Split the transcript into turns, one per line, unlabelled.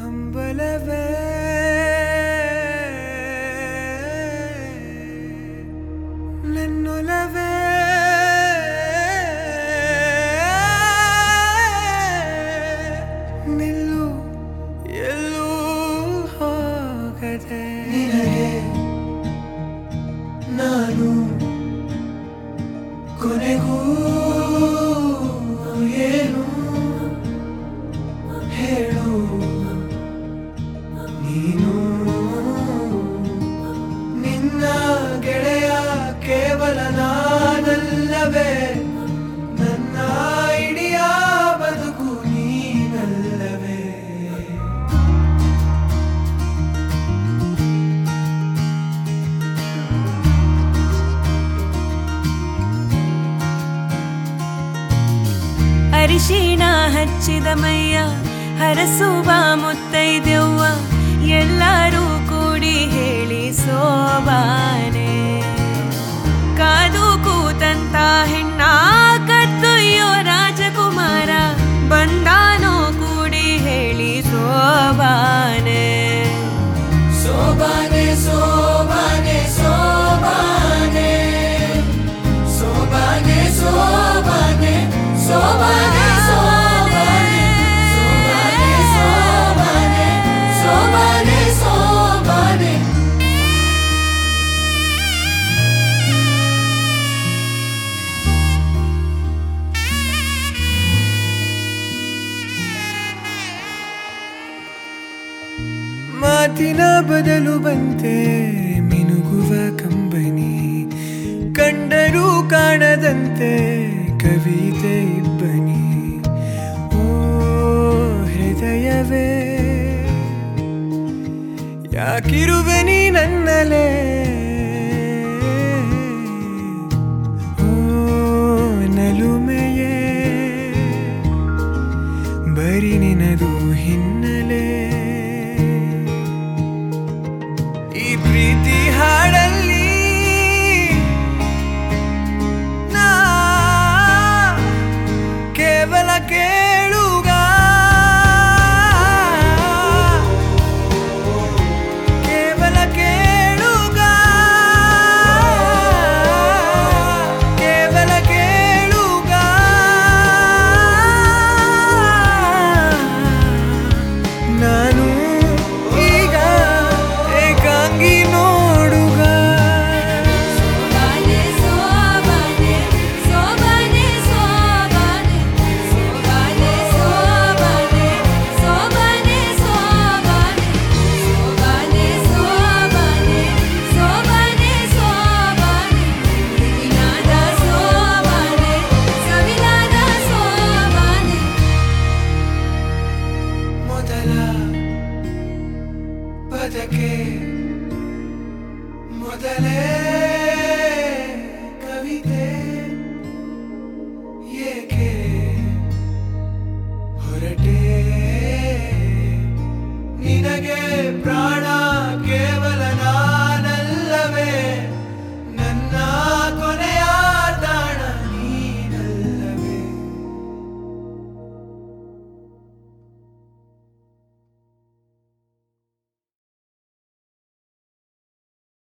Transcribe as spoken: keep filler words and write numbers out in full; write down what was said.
ಹಂಬಲವೇ ನನ್ನೊಲವೇ ನಿಲ್ಲು ಎಲ್ಲೂ ಹೋಗದೆ ನಿನಗೆ ನಾನು ಕೊನೆಗೂ ಏನು ಹೇಳು ನೀನು ನಿನ್ನ ಗೆಳೆಯ ಕೇವಲ ನಾನಲ್ಲವೇ ನನ್ನ ಇಡಿಯ ಬದುಕು ನೀನಲ್ಲವೇ
ಅರಿಶಿಣ ಹಚ್ಚಿದ ಮೈಯ ಹರಸುವ ಮುತ್ತೈದೆವ್ವ ಎಲ್ಲರೂ ಕೂಡಿ ಹೇಳಿ ಸೋಬಾನೆ ಕಾದು ಕೂತಂತ ಹೆಣ್ಣ ಕತ್ತೊಯ್ಯೋ ರಾಜಕುಮಾರ ಬಂದಾನೋ ಕೂಡಿ ಹೇಳಿ ಸೋಬಾನೆ
ಸೋಬಾನೆ ಸೋಬಾನೆ ಸೋಬಾನೆ ಸೋಬಾನೆ ಸೋಬಾನೆ ಸೋಬಾನೆ ಮಾತಿನ ಬದಲು ಬಂತೆ ಮಿನುಗುವ ಕಂಬನಿ ಕಂಡರೂ ಕಾಣದಂತೆ ಕವಿತೆ ಇಬ್ಬನಿ ಓ ಹೃದಯವೇ ಯಾಕಿರುವೆ ನೀ ನನ್ನಲೇ ಓ ನಲುಮೆಯೇ ಬರಿ ನಿನದು ಹಿನ್ನಲೆ